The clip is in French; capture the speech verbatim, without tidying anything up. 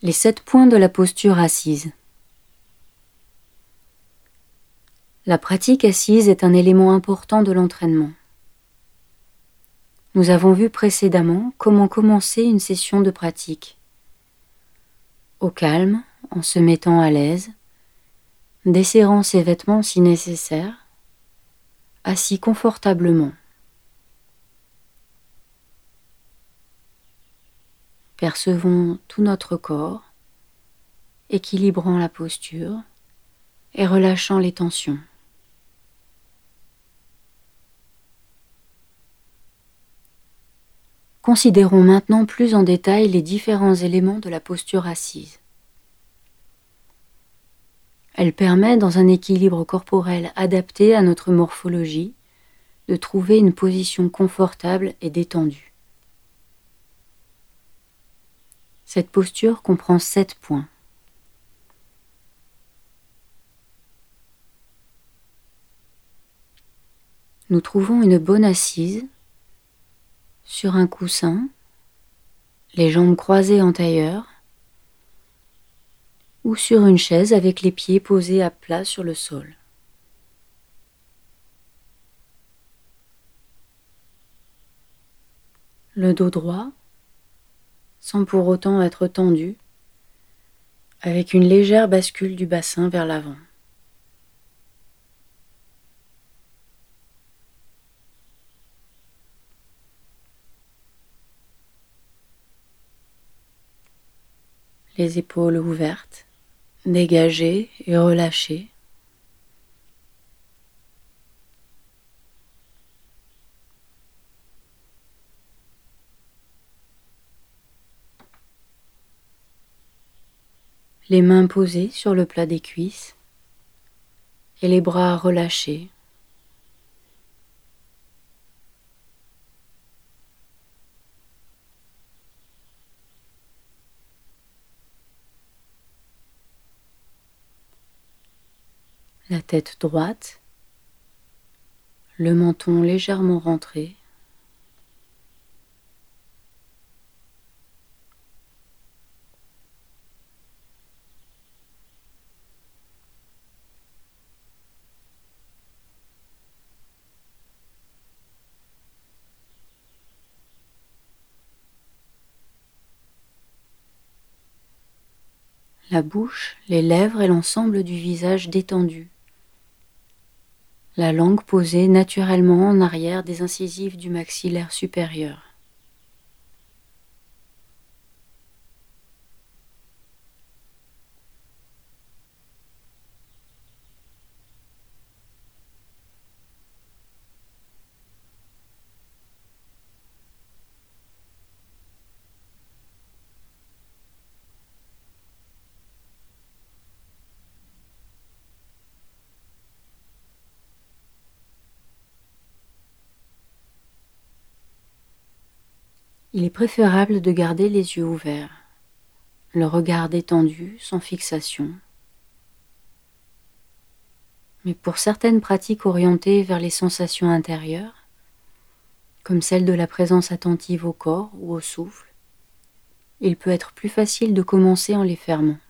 Les sept points de la posture assise. La pratique assise est un élément important de l'entraînement. Nous avons vu précédemment comment commencer une session de pratique. Au calme, en se mettant à l'aise, desserrant ses vêtements si nécessaire, assis confortablement. Percevons tout notre corps, équilibrant la posture et relâchant les tensions. Considérons maintenant plus en détail les différents éléments de la posture assise. Elle permet, dans un équilibre corporel adapté à notre morphologie, de trouver une position confortable et détendue. Cette posture comprend sept points. Nous trouvons une bonne assise sur un coussin, les jambes croisées en tailleur, ou sur une chaise avec les pieds posés à plat sur le sol. Le dos droit, sans pour autant être tendu, avec une légère bascule du bassin vers l'avant. Les épaules ouvertes, dégagées et relâchées. Les mains posées sur le plat des cuisses et les bras relâchés. La tête droite, le menton légèrement rentré. La bouche, les lèvres et l'ensemble du visage détendu. La langue posée naturellement en arrière des incisives du maxillaire supérieur. Il est préférable de garder les yeux ouverts, le regard détendu, sans fixation. Mais pour certaines pratiques orientées vers les sensations intérieures, comme celle de la présence attentive au corps ou au souffle, il peut être plus facile de commencer en les fermant.